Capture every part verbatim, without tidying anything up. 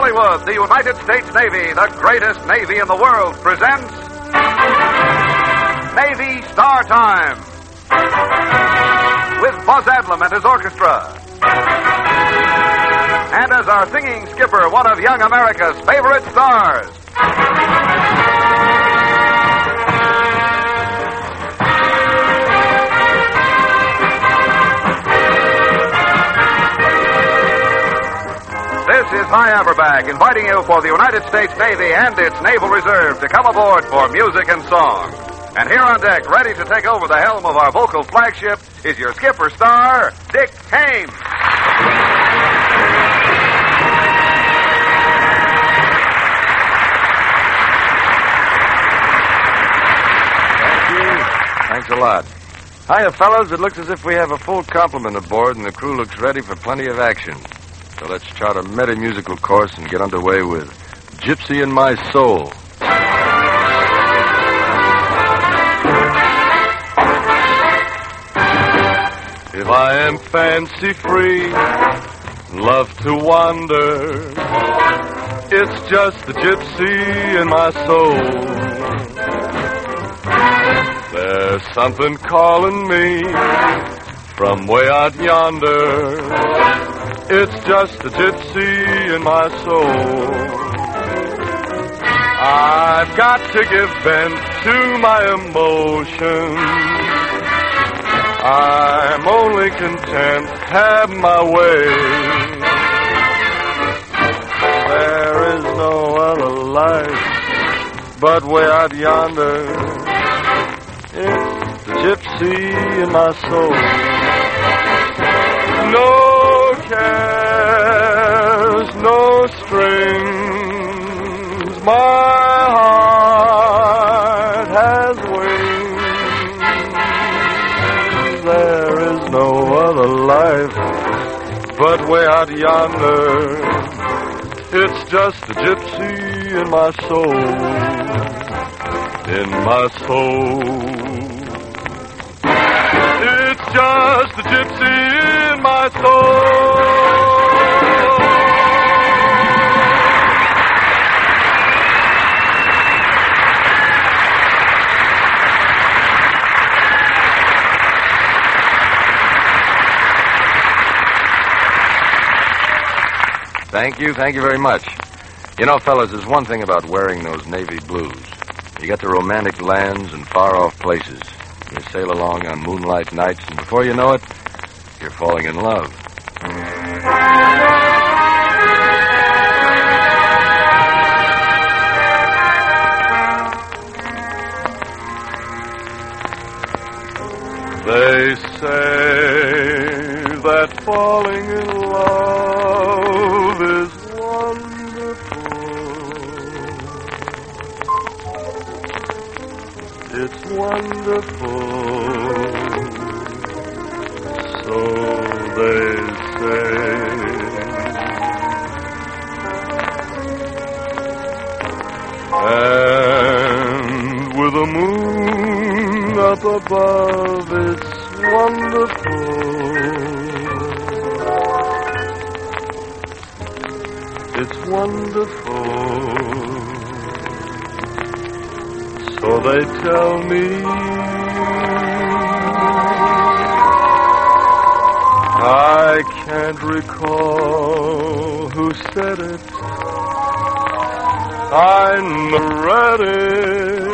Hollywood, the United States Navy, the greatest Navy in the world, presents Navy Star Time with Buzz Adlam and his orchestra. And as our singing skipper, one of young America's favorite stars. This is Hy Averback inviting you for the United States Navy and its Naval Reserve to come aboard for music and song. And here on deck, ready to take over the helm of our vocal flagship, is your skipper star, Dick Haymes. Thank you. Thanks a lot. Hiya, fellows. It looks as if we have a full complement aboard, and the crew looks ready for plenty of action. So let's chart a meta-musical course and get underway with Gypsy in My Soul. If I am fancy-free, love to wander, it's just the gypsy in my soul. There's something calling me from way out yonder. It's just the gypsy in my soul. I've got to give vent to my emotions. I'm only content to have my way. There is no other life but way out yonder. It's the gypsy in my soul. No cares, no strings, my heart has wings. There is no other life but way out yonder. It's just the gypsy in my soul, in my soul. It's just the gypsy in my soul. Thank you, thank you very much. You know, fellas, there's one thing about wearing those Navy blues. You get to romantic lands and far-off places. You sail along on moonlight nights, and before you know it, you're falling in love. They say that falling in love is wonderful. It's wonderful. So they say. And with the moon up above, it's wonderful. It's wonderful. So they tell me. I can't recall who said it. I never read it.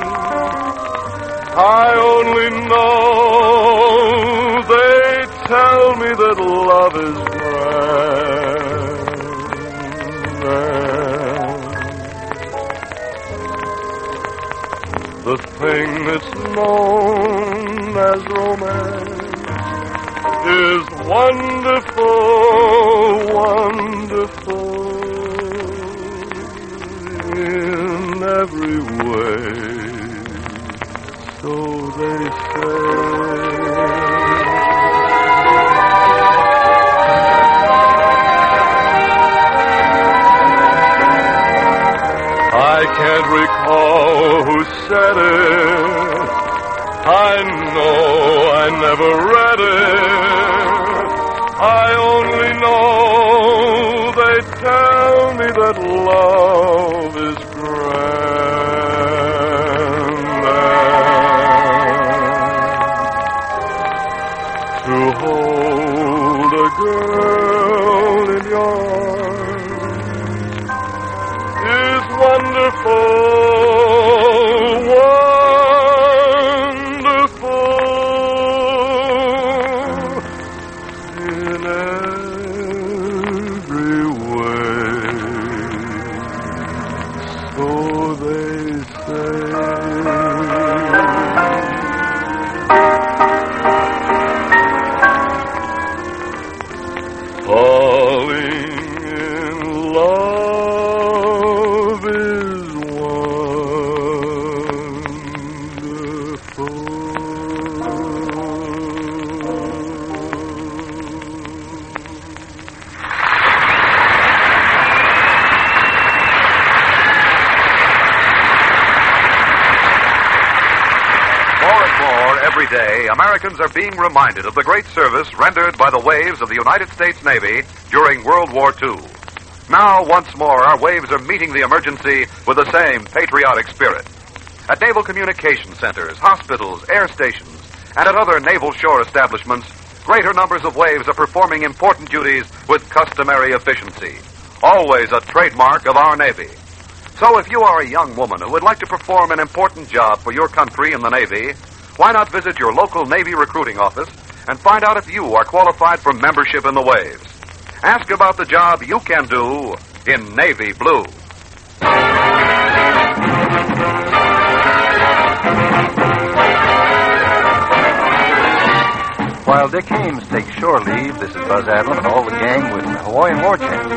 I only know they tell me that love is grand. The thing that's known as romance is wonderful, wonderful in every way. So they say. I can't recall who said it. I know I never read it. I only know they tell me that that love is grander. To hold a girl in your arms is wonderful. Every day, Americans are being reminded of the great service rendered by the waves of the United States Navy during World War Two. Now, once more, our waves are meeting the emergency with the same patriotic spirit. At naval communication centers, hospitals, air stations, and at other naval shore establishments, greater numbers of waves are performing important duties with customary efficiency, always a trademark of our Navy. So if you are a young woman who would like to perform an important job for your country in the Navy, why not visit your local Navy recruiting office and find out if you are qualified for membership in the Waves? Ask about the job you can do in Navy Blue. While Dick Haymes takes shore leave, this is Buzz Adlam and all the gang with Hawaiian War Chant.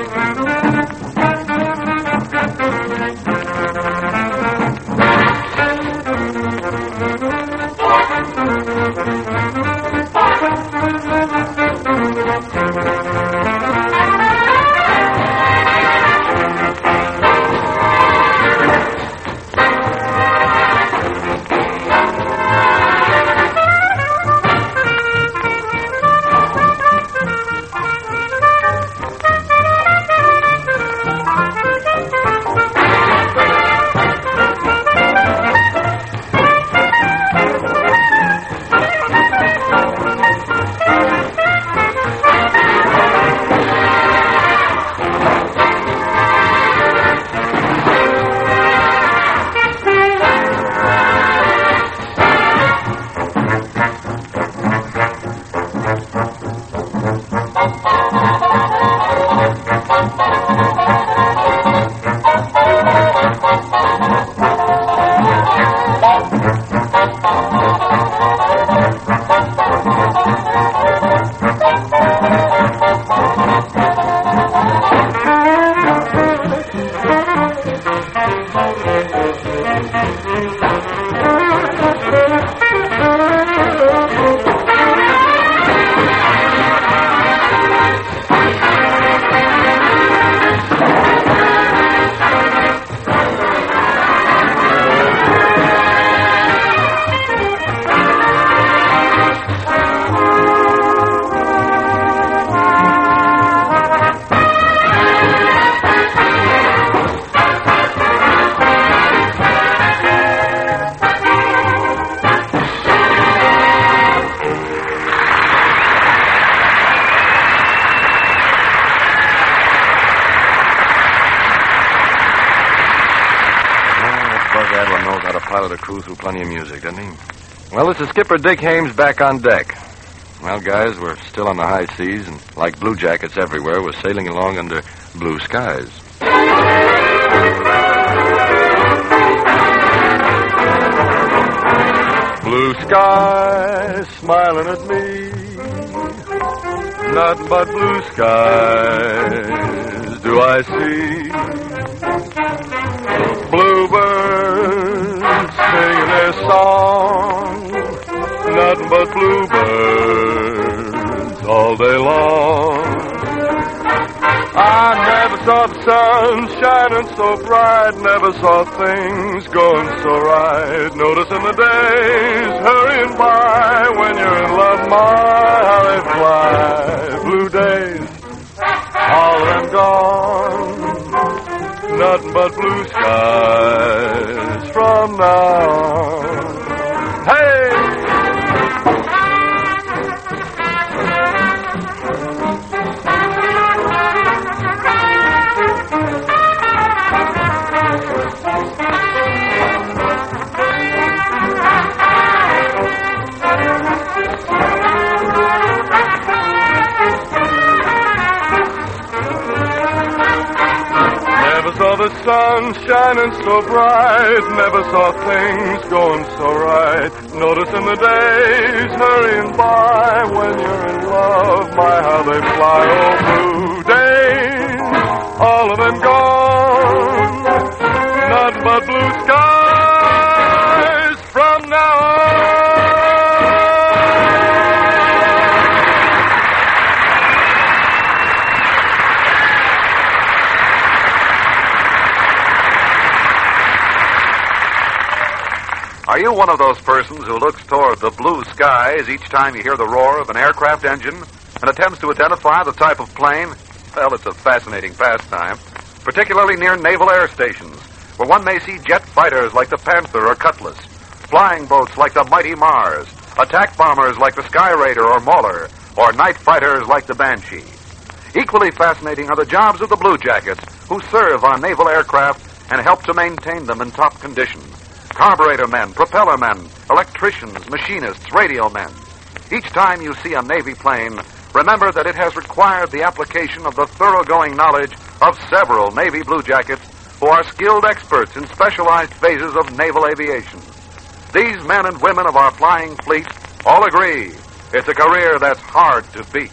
Pilot a crew through plenty of music, doesn't he? Well, this is Skipper Dick Haymes back on deck. Well, guys, we're still on the high seas, and like blue jackets everywhere, we're sailing along under blue skies. Blue skies smiling at me, nothing but blue skies do I see. Bluebirds singing their song, nothing but bluebirds all day long. I never saw the sun shining so bright, never saw things going so right. Noticing the days hurrying by, when you're in love, my, how they fly. Blue days, all of them gone. nothing but blue skies from now on. Hey! Saw the sun shining so bright, never saw things going so right. Noticing the days hurrying by, when you're in love, my how they fly. Oh, blue days, all of them gone, nothing but blue skies from now on. Are you one of those persons who looks toward the blue skies each time you hear the roar of an aircraft engine and attempts to identify the type of plane? Well, it's a fascinating pastime, particularly near naval air stations, where one may see jet fighters like the Panther or Cutlass, flying boats like the mighty Mars, attack bombers like the Sky Raider or Mauler, or night fighters like the Banshee. Equally fascinating are the jobs of the Blue Jackets, who serve on naval aircraft and help to maintain them in top condition. Carburetor men, propeller men, electricians, machinists, radio men. Each time you see a Navy plane, remember that it has required the application of the thoroughgoing knowledge of several Navy Blue Jackets who are skilled experts in specialized phases of naval aviation. These men and women of our flying fleet all agree it's a career that's hard to beat.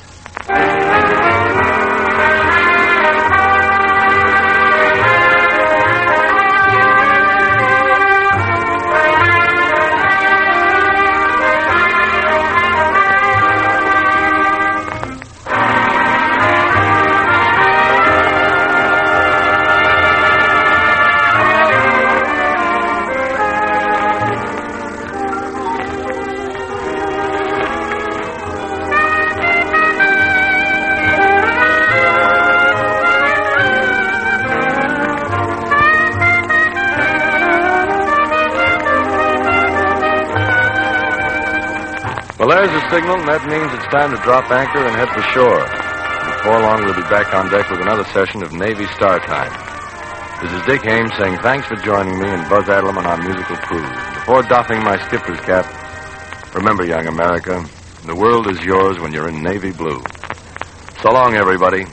Well, there's the signal, and that means it's time to drop anchor and head for shore. Before long, we'll be back on deck with another session of Navy Star Time. This is Dick Hames saying thanks for joining me and Buzz Adlam on our musical cruise. Before doffing my skipper's cap, remember, young America, the world is yours when you're in Navy blue. So long, everybody.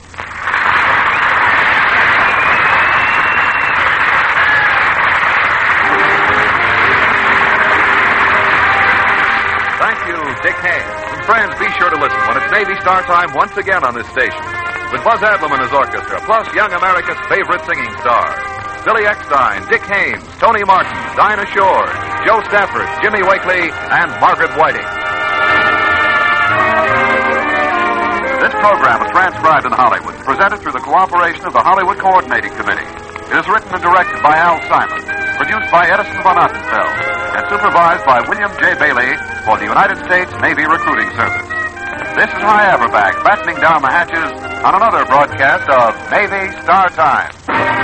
Dick Hames. And friends, be sure to listen when it's Navy Star Time once again on this station, with Buzz Adlam and his orchestra, plus young America's favorite singing stars, Billy Eckstein, Dick Hames, Tony Martin, Dinah Shore, Joe Stafford, Jimmy Wakely, and Margaret Whiting. This program is transcribed in Hollywood, presented through the cooperation of the Hollywood Coordinating Committee. It is written and directed by Al Simon, produced by Edison von Ottenfeld, and supervised by William J. Bailey for the United States Navy Recruiting Service. This is Hy Averback, battening down the hatches on another broadcast of Navy Star Time.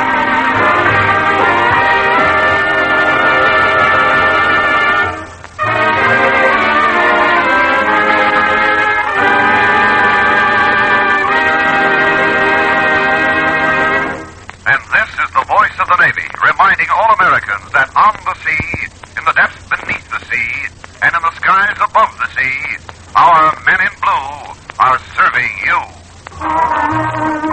And this is the voice of the Navy, reminding all Americans that on the sea, in the depths beneath the sea, and in the skies above the sea, our men in blue are serving you.